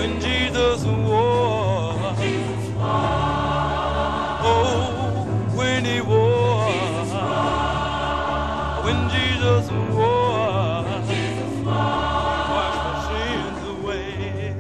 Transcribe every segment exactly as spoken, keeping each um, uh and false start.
when Jesus wore, oh, when he wore, when Jesus wore, wash my sins away.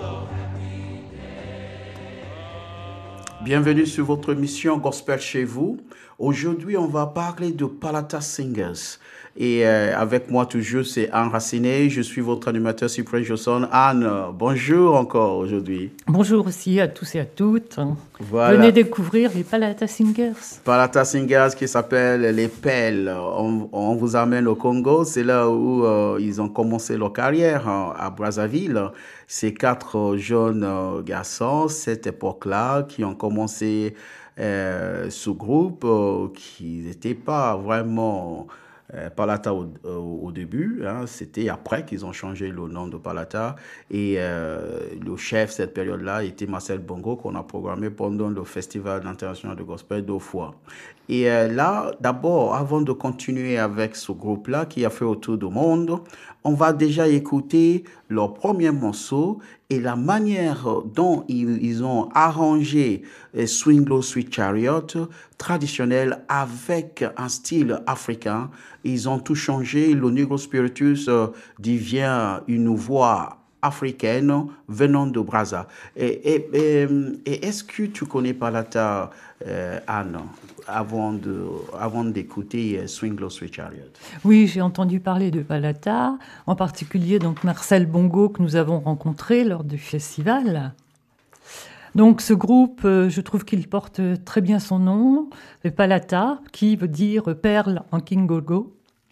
Bienvenue sur votre émission Gospel chez vous. Aujourd'hui, on va parler de Palata Singers. Et euh, avec moi toujours, c'est Anne Racinet. Je suis votre animateur Cyprien Josson. Anne, bonjour encore aujourd'hui. Bonjour aussi à tous et à toutes. Voilà. Venez découvrir les Palata Singers. Palata Singers qui s'appellent les Pels. On, on vous amène au Congo. C'est là où euh, ils ont commencé leur carrière, hein, à Brazzaville. Ces quatre jeunes euh, garçons, cette époque-là, qui ont commencé euh, ce groupe, euh, qui n'était pas vraiment... Euh, Palata au, au, au début, hein, c'était après qu'ils ont changé le nom de Palata et euh, le chef cette période-là était Marcel Bongo qu'on a programmé pendant le Festival international de Gospel deux fois. Et euh, là, d'abord, avant de continuer avec ce groupe-là qui a fait autour du monde, on va déjà écouter leur premier morceau et la manière dont ils, ils ont arrangé euh, Swing Low Sweet Chariot traditionnel avec un style africain. Ils ont tout changé. Le Negro Spiritus euh, devient une voix africaine venant de Brazza. Et, et, et, et est-ce que tu connais Palata, euh, Anne, avant, de, avant d'écouter euh, Swing Low Sweet Chariot? Oui, j'ai entendu parler de Palata, en particulier donc Marcel Bongo que nous avons rencontré lors du festival. Donc ce groupe, euh, je trouve qu'il porte très bien son nom, Palata, qui veut dire perle en Kingogo.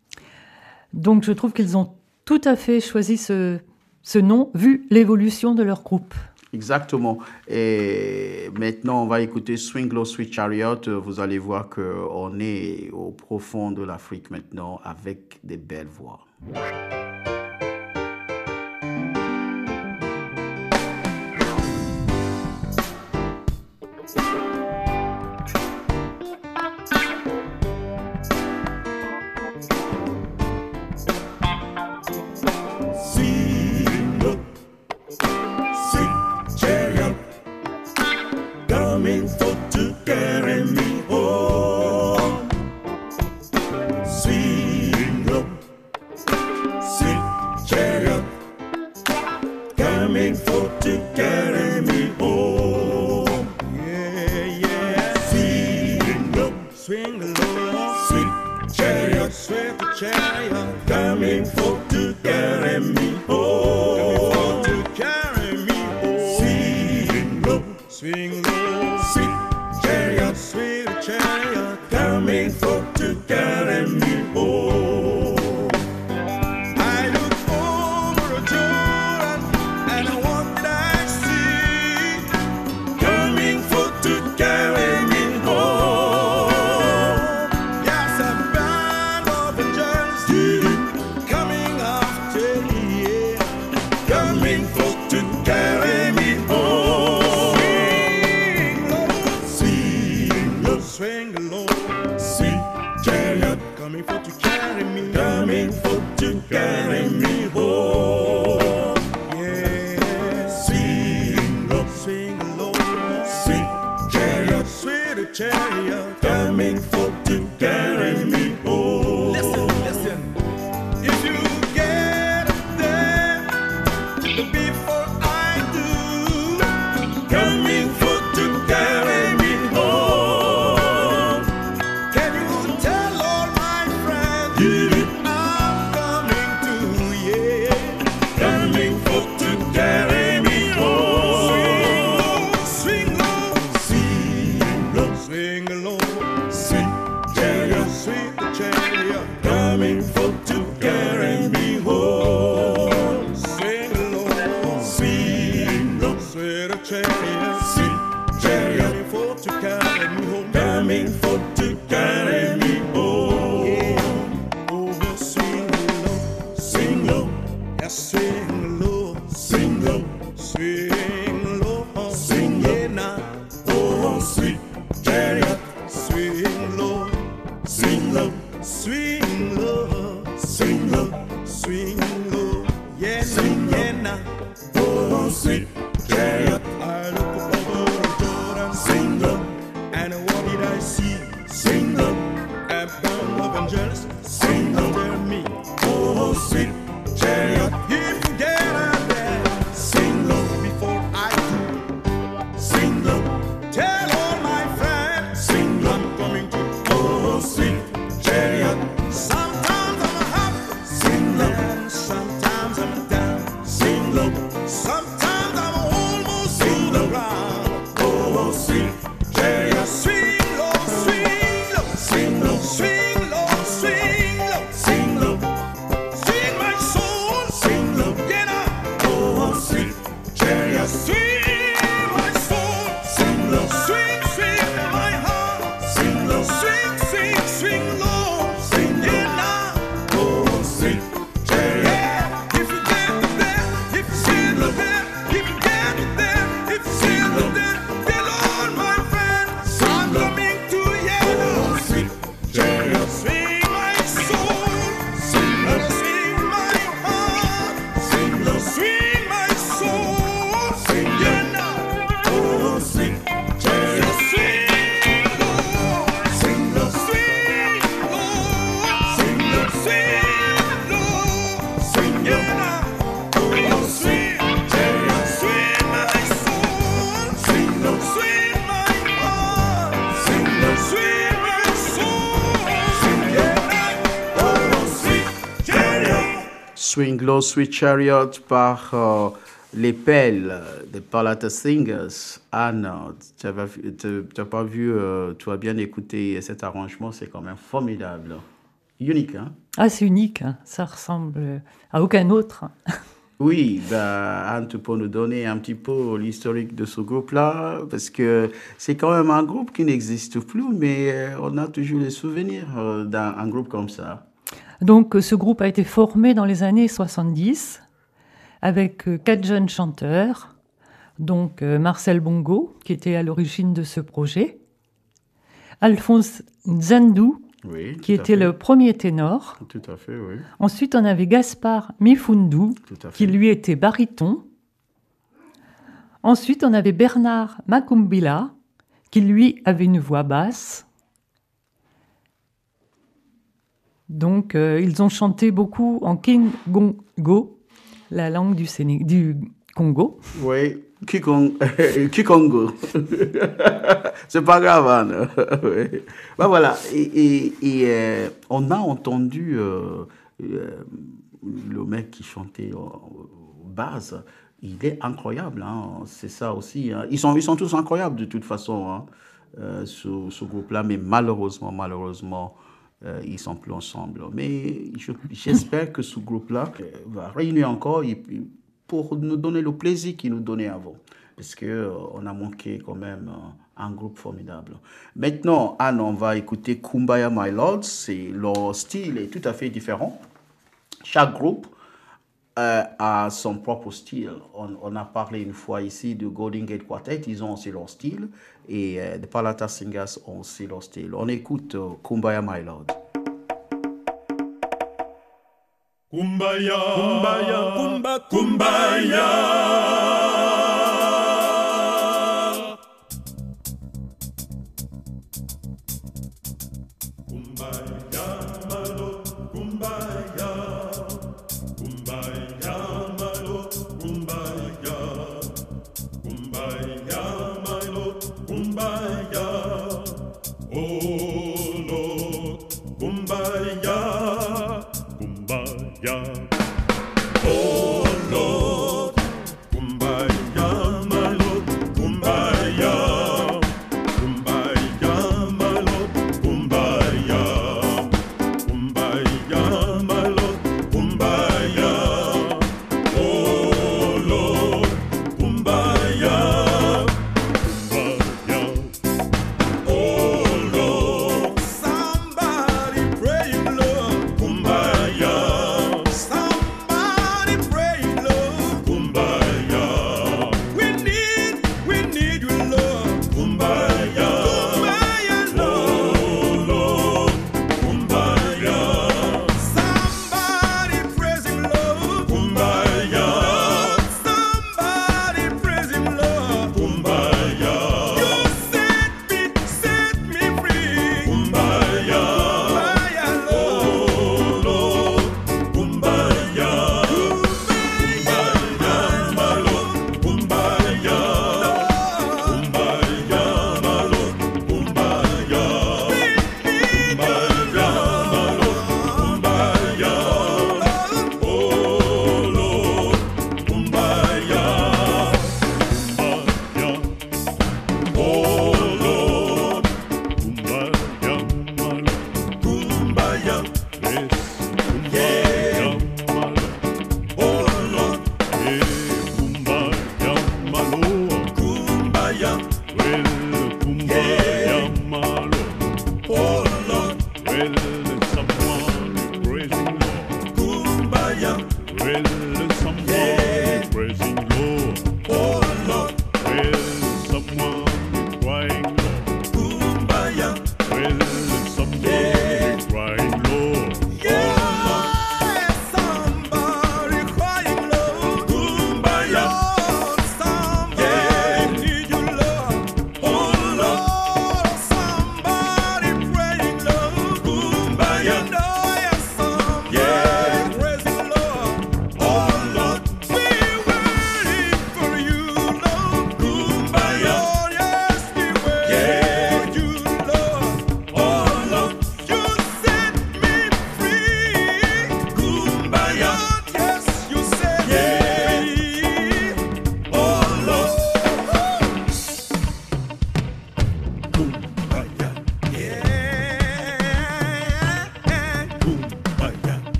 Donc je trouve qu'ils ont tout à fait choisi ce, ce nom, vu l'évolution de leur groupe. Exactement. Et maintenant, on va écouter Swing Low Sweet Chariot. Vous allez voir qu'on est au profond de l'Afrique maintenant avec des belles voix. Swing low, yeah, swing yeah now. Oh, Oh, sweet chariot. I look over Jordan, single, and what did I see? Single, a band of angels, single, tell me. Oh, sweet chariot. If you get out there, single, before I do, single, tell all my friends, single, I'm coming to. Oh, sweet chariot. Sometimes I'm happy, single, and sometimes I'm down, single, sometimes I'm almost to the ground. Oh, sweet chariot. Swing low, swing low, swing low, swing low, swing low, swing low. Swing my soul, swing low, get up. Oh, sweet chariot. Swing my soul, swing low, swing, swing my heart, swing low, swing, swing, swing low, swing get up. Oh, sweet chariot. Yeah, if you get there, if you see the there, if you get there, if you see the there, tell all my friends, I'm coming to you. Oh, sweet chariot. Swing my soul, swing low, swing my heart, swing low, swing my soul, swing get up. Oh, sweet chariot. Swing low, swing low, swing low, swing low, swing low, swing get up. Oh, sweet chariot. Swing my soul, swing low, swing my heart, swing low, swing my soul, swing get up. Oh, sweet chariot. Swing Low, Sweet Chariot par euh, les Pels des Palata Singers. Anne, tu n'as pas vu, euh, tu as bien écouté cet arrangement, c'est quand même formidable. Unique, hein? Ah, c'est unique, hein. Ça ressemble à aucun autre. Oui, ben, Anne, tu peux nous donner un petit peu l'historique de ce groupe-là, parce que c'est quand même un groupe qui n'existe plus, mais euh, on a toujours les souvenirs euh, d'un un groupe comme ça. Donc, ce groupe a été formé dans les années soixante-dix avec euh, quatre jeunes chanteurs, donc euh, Marcel Bongo, qui était à l'origine de ce projet, Alphonse Nzandou, Oui, qui tout à était fait. le premier ténor. Tout à fait, oui. Ensuite, on avait Gaspard Mifundu, Tout à fait. qui lui était baryton. Ensuite, on avait Bernard Makumbila, qui lui avait une voix basse. Donc, euh, ils ont chanté beaucoup en Kingongo, la langue du, Séné- du Congo. Oui, Kikong- Kikongo. C'est pas grave, Anne. Oui. Ben voilà, et, et, et euh, on a entendu euh, euh, le mec qui chantait au base. Il est incroyable, hein. C'est ça aussi. Hein. Ils sont, ils sont tous incroyables de toute façon, hein, euh, ce, ce groupe-là, mais malheureusement, malheureusement, euh, ils sont plus ensemble. Mais je- j'espère que ce groupe-là euh, va réunir encore et puis pour nous donner le plaisir qu'ils nous donnaient avant. Parce qu'on euh, a manqué quand même euh, un groupe formidable. Maintenant, Anne, on va écouter Kumbaya My Lords. C'est, leur style est tout à fait différent. Chaque groupe euh, a son propre style. On, on a parlé une fois ici de Golden Gate Quartet, ils ont aussi leur style. Et euh, les Palata Singers ont aussi leur style. On écoute euh, Kumbaya My Lord. Kumbaya, kumbaya, kumba, kumbaya. Kumbaya, my lord, kumbaya. Kumbaya, my lord, kumbaya. Kumbaya, my lord, kumbaya. Oh Lord, kumbaya. Kumbaya, oh Lord,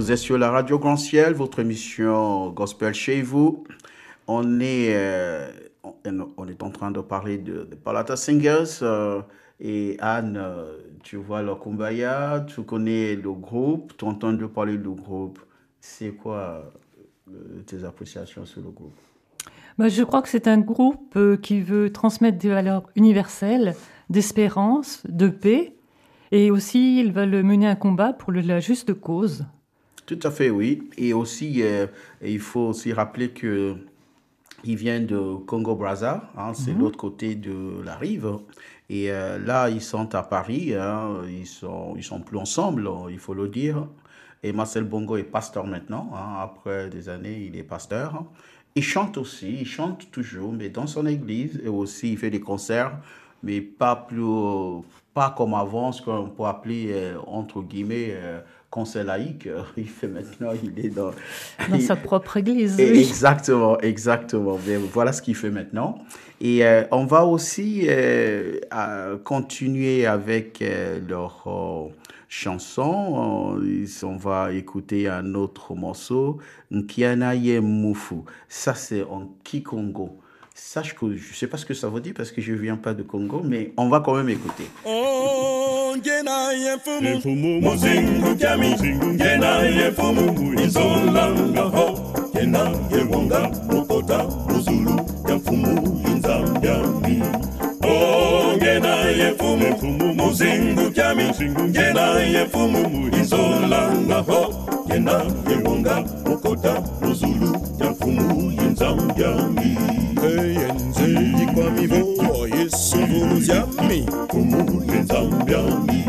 Vous êtes sur la radio Grand Ciel, votre émission Gospel chez vous. On est, euh, on, on est en train de parler de, de Palata Singers. Euh, et Anne, euh, tu vois le Kumbaya, tu connais le groupe, tu entends de parler du groupe. C'est quoi euh, tes appréciations sur le groupe? Bah, je crois que c'est un groupe euh, qui veut transmettre des valeurs universelles, d'espérance, de paix. Et aussi, ils veulent mener un combat pour le, la juste cause. Tout à fait, oui. Et aussi, euh, il faut aussi rappeler que ils viennent de Congo-Brazza, hein, c'est mm-hmm. l'autre côté de la rive. Et euh, là, ils sont à Paris, hein, ils sont, ils sont plus ensemble, il faut le dire. Et Marcel Bongo est pasteur maintenant, hein, après des années, il est pasteur. Il chante aussi, il chante toujours, mais dans son église, et aussi il fait des concerts, mais pas plus, pas comme avant, ce qu'on peut appeler, euh, entre guillemets, euh, concert laïque. Il fait maintenant, il est dans... Dans il, sa propre église, et, oui. Exactement, exactement. Mais voilà ce qu'il fait maintenant. Et euh, on va aussi euh, à continuer avec euh, leur euh, chanson. Euh, on va écouter un autre morceau, Nkianaye Mufu. Ça, c'est en Kikongo. Sache que je ne sais pas ce que ça veut dire parce que je ne viens pas de Congo, mais on va quand même écouter. Oh, ngenaye mfumu mfumu muzingu kyami ngenaye mfumu izolanga ho ngenaye wonga mukota muzulu ya mfumu inzambyami. Oh, ngenaye mfumu mfumu muzingu kyami ngenaye mfumu izolanga ho ngenaye wonga mukota muzulu ya mfumu inzambyami. Yenze ikwami vo yesuvulu zyami kumule nzambyami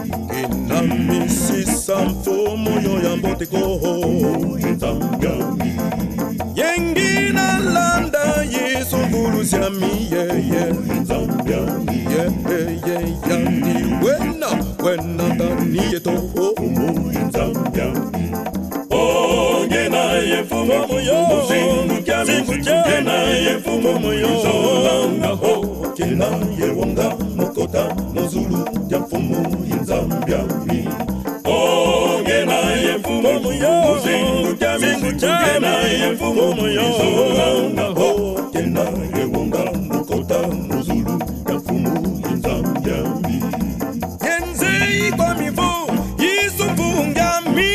kinami sisamfumu yo yamboteko kumule nzambyami yengina landa yesuvulu zyami yeye nzambyami yeye yandi wena wena tani yeto kumule nzambyami. Oh, ngenaye mfumu muzingu kyami ngenaye mfumu izolanga ho ngenaye wonga mukota muzulu ya mfumu inzambyami. Oh, ngenaye mfumu muzingu kyami ngenaye mfumu izolanga ho ngenaye wonga mukota muzulu ya mfumu inzambyami. Yenze ikwami vo yisumvungami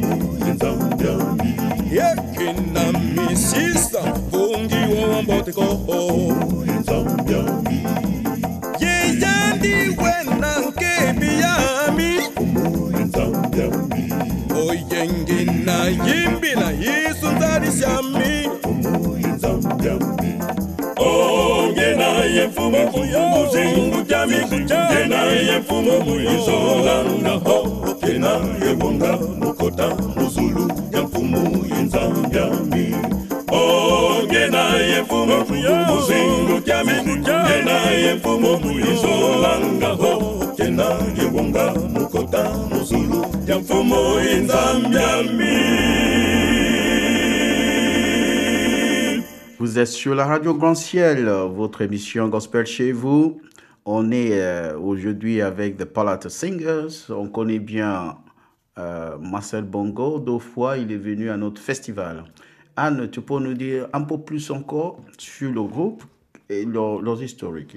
yekina misisa fungi wamboteko nzambyami yeyandi wena nkebiyami nzambyami oyengina yimbina yisunzalisyami nzambyami. Oh, ngenaye mfumu muzingu kyami ngenaye mfumu izolanga ho ngenaye wonga mukota muzulu ya mfumu inzambyami. Oh, ngenaye mfumu muzingu kyami ngenaye mfumu izolanga ho ngenaye wonga mukota muzulu ya mfumu inzambyami. Vous êtes sur la radio Grand Ciel, votre émission Gospel chez vous. On est euh, aujourd'hui avec The Palata Singers. On connaît bien euh, Marcel Bongo. Deux fois, il est venu à notre festival. Anne, tu peux nous dire un peu plus encore sur le groupe et leur, leurs historiques?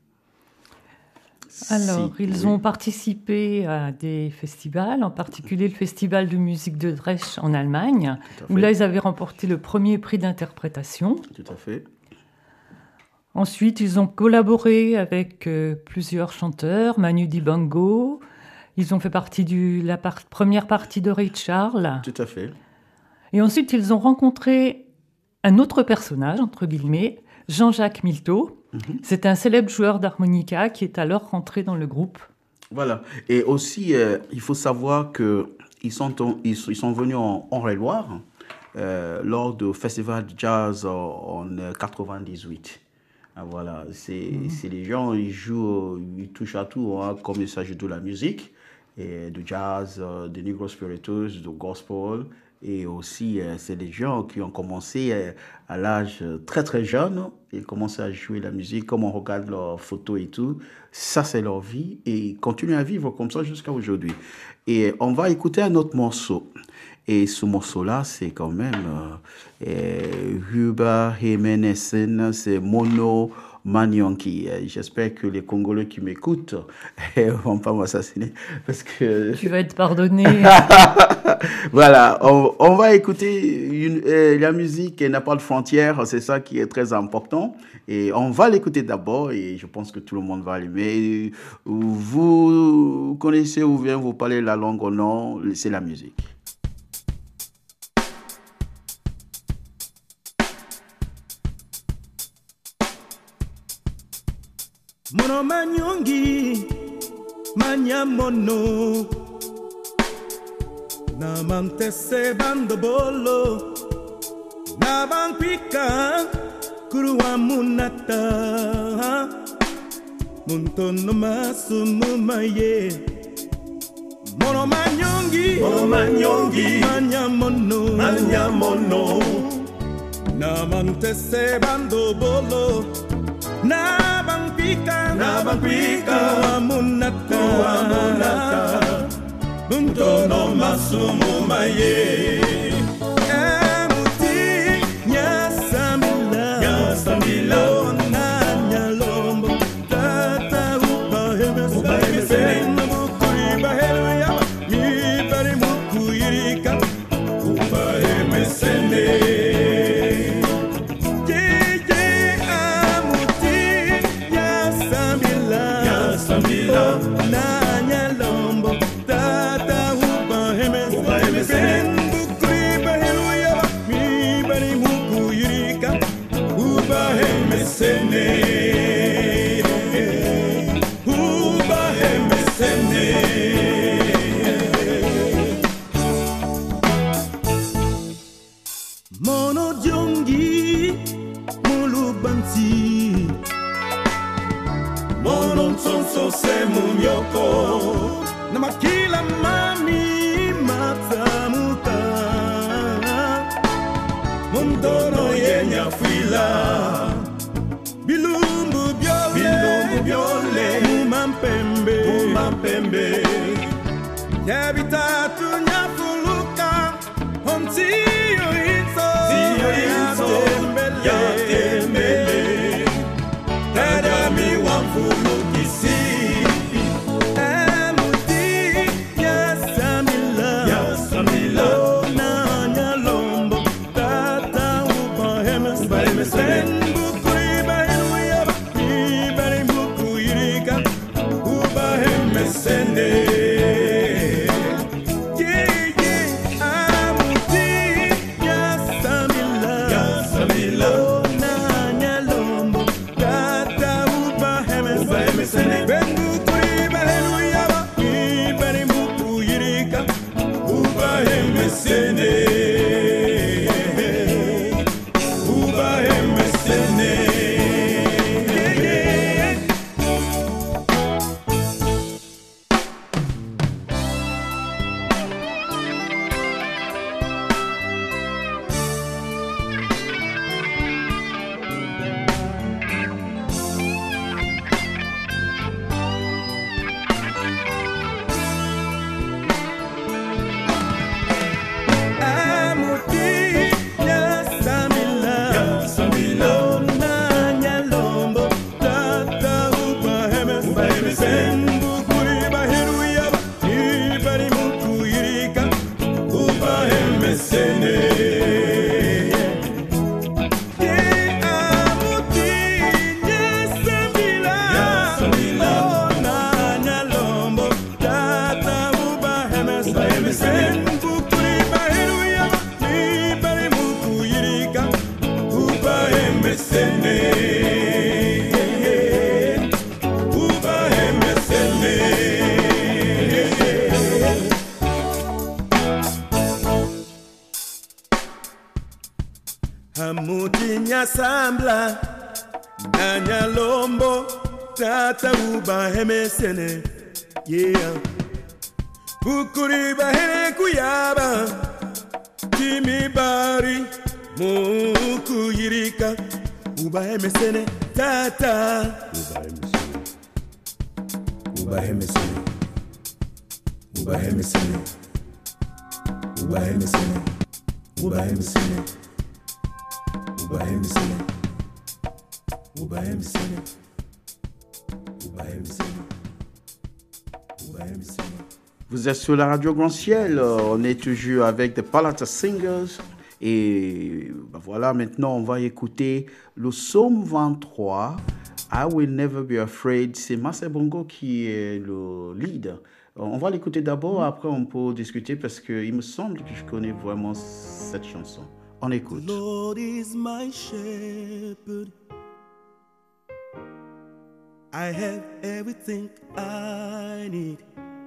Alors, si, ils oui. ont participé à des festivals, en particulier le Festival de musique de Dresde en Allemagne, où là, ils avaient remporté le premier prix d'interprétation. Tout à fait. Ensuite, ils ont collaboré avec euh, plusieurs chanteurs, Manu Dibango. Ils ont fait partie de la par- première partie de Ray Charles. Tout à fait. Et ensuite, ils ont rencontré un autre personnage, entre guillemets, Jean-Jacques Milteau. Mm-hmm. C'est un célèbre joueur d'harmonica qui est alors rentré dans le groupe. Voilà. Et aussi, euh, il faut savoir qu'ils sont, en, ils, ils sont venus en Eure-et-Loire euh, lors du festival de jazz en, en quatre-vingt-dix-huit. Voilà, c'est, mm-hmm. c'est les gens, ils jouent, ils touchent à tout, hein, comme il s'agit de la musique, et du jazz, de Negro Spiritus, du gospel. Et aussi, euh, c'est des gens qui ont commencé euh, à l'âge très très jeune. Ils commencent à jouer la musique, comme on regarde leurs photos et tout. Ça, c'est leur vie. Et ils continuent à vivre comme ça jusqu'à aujourd'hui. Et on va écouter un autre morceau. Et ce morceau-là, c'est quand même euh, Huba Hemenesen, c'est Mono Manyanki. J'espère que les Congolais qui m'écoutent vont pas m'assassiner parce que Tu vas être pardonné. voilà, on, on va écouter une, euh, la musique n'a pas de frontières, c'est ça qui est très important. Et on va l'écouter d'abord et je pense que tout le monde va l'aimer. Vous connaissez ou bien vous parlez la langue ou non, c'est la musique. Mono manyongi, manya mono. Namante se bando bolo. Nabang pika, kuruwa munata. Munto no masu mumaye. Mono manyongi, mono manyongi, manya mono, manya mono. Namante se bando bolo. Nabang pika, nabang pika, amunata, amunata, bunto no masumu maye. Emuti, nyasamila, nyasamila, nanya lombo, tata upa hemes, upa hemes, mukuri bahelu ya, mi pari mukuyirika, upa hemesene. Se munyoko na makila mami matamuta mundono yenya fila bilumbu biole bilumbu biole mumampembe mumampembe yabitatu nyafuluka onti yo itso yo itso ya tembele tadami wamfulu Sambla Nanya Lombo Tata Uba Hemesene Yeah Bukuri Bahene Kuyaba Kimi Bari Muku Yirika Uba Hemesene Tata Uba Hemesene Uba Hemesene Ubahemisile, ubahemisile, ubahemisile, ubahemisile, ubahemisile, ubahemisile. Vous êtes sur la radio Grand Ciel, on est toujours avec The Palata Singers et ben voilà, maintenant on va écouter le psaume vingt-trois, I Will Never Be Afraid. C'est Marcel Bongo qui est le lead. On va l'écouter d'abord, après on peut discuter parce qu'il me semble que je connais vraiment cette chanson. On écoute. Lord is my shepherd. I have everything I need.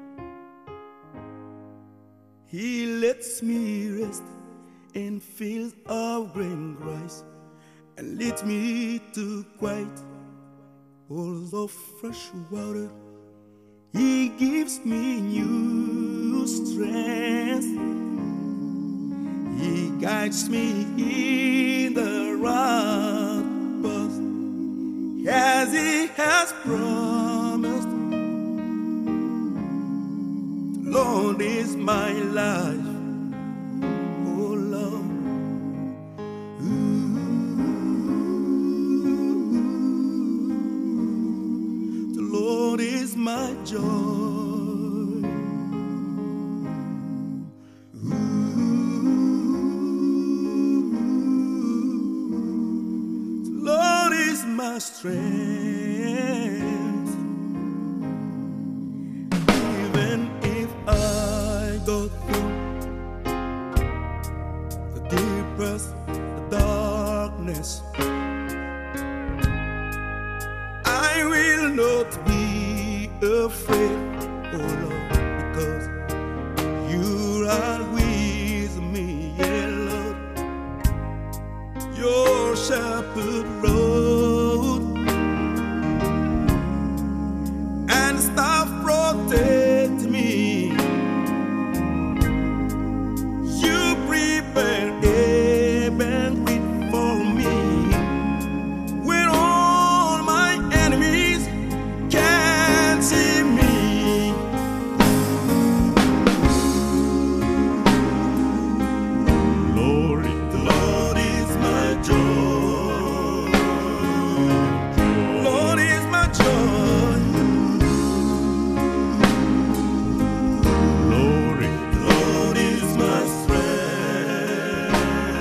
He lets me rest in fields of green grass and leads me to quiet pools of fresh water. He gives me new strength. He guides me in the right path as He has promised. The Lord is my life, oh Lord. Ooh. The Lord is my joy. Ooh. The Lord is my strength. Even if I go through the deepest darkness, I will not be afraid, oh Lord, because you are with me, yeah, Lord. Your shepherd road and staff protect me. You prepare a banquet for me when all my enemies can't see me. Lord, the Lord is my joy. Lord is my joy. Lord, the Lord is my strength.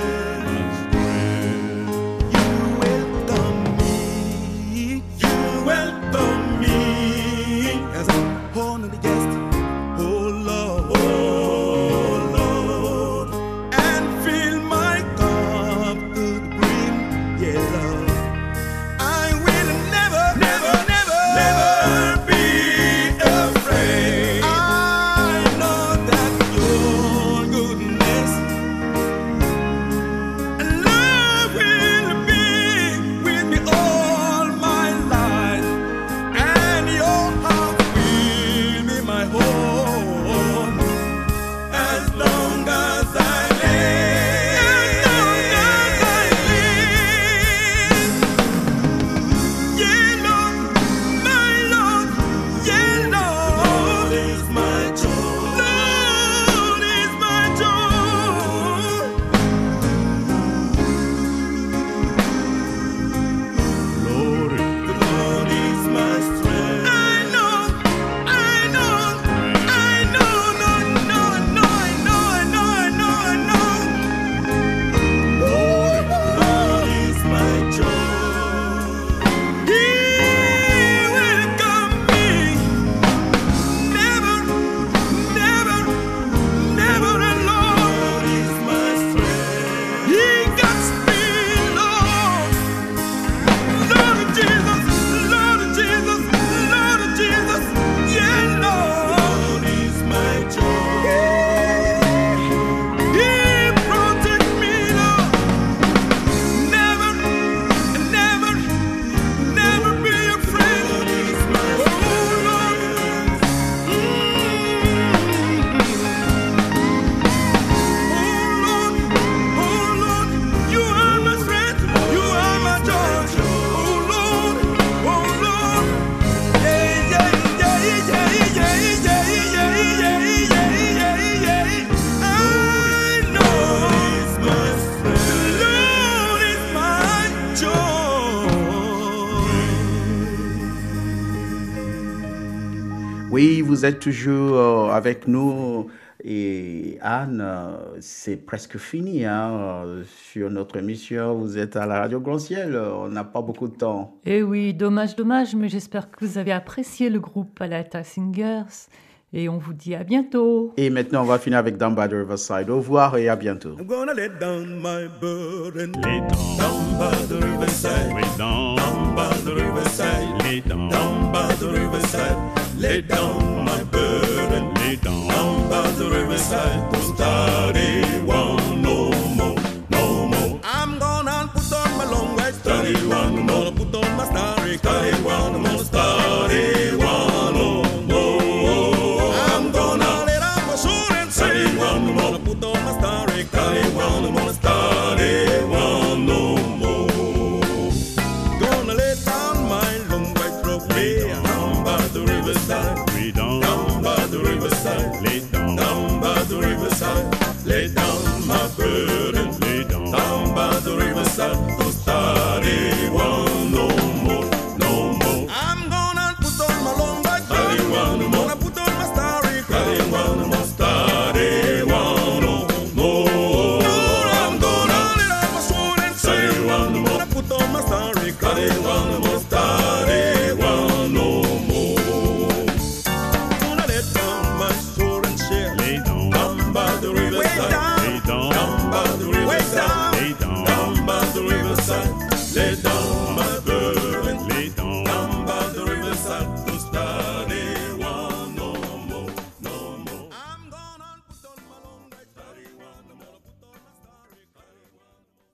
You welcome me. You welcome me as an honored guest. Oh Lord, oh Lord, and fill my cup to the brim. Yeah, Lord. I will never, never, never, never be afraid. I know that your goodness and love will be with me all my life, and your heart will be my home as long as I live. As long as I live. Yeah, Lord, my Lord, yeah, Lord is my joy. Lord is my joy. Lord, the Lord is my strength. I know, I know, I know, no, no, no, I know, I know, I know, I know. Lord, the Lord is my joy. He will come me. Never, never, never alone. Lord is my strength. He guides me, Lord. Lord Jesus, Lord Jesus, Lord Jesus, yeah, Lord is my joy. He protects me, Lord. Never, never, never be afraid. Lord is my oh, Lord. Mm. Oh Lord, oh Lord, you are my strength, you are my joy. Oh Lord, Oui, vous êtes toujours euh, avec nous. Et Anne, euh, c'est presque fini hein, euh, sur notre émission. Vous êtes à la Radio Grand Ciel, euh, on n'a pas beaucoup de temps. Eh oui, dommage, dommage, mais j'espère que vous avez apprécié le groupe Palata Singers. Et on vous dit à bientôt. Et maintenant, on va finir avec Down by the Riverside. Au revoir et à bientôt. I'm gonna let down my burden. Lay down, Down by the riverside. lay down, Down by the riverside. lay down, Down by the riverside. Lay down my burden. lay down, Down by the riverside. Don't study one no more, no more. I'm gonna put on my long white study one more. Put on my starry study one more. Study one no more. I'm gonna let out my soul and study one more. Put on my starry study one more. Study one no more. Gonna lay down my long white robe. Lay down by the riverside. lay down, Down by the riverside. lay down, Down by the riverside, lay down my burden. lay down, Down by the riverside, don't study one no more, no more. I'm gonna put on my long white study one more. Gonna put on my starry study one more, study one no more. I'm gonna let out my sword and study one more. Gonna put on my starry study one more.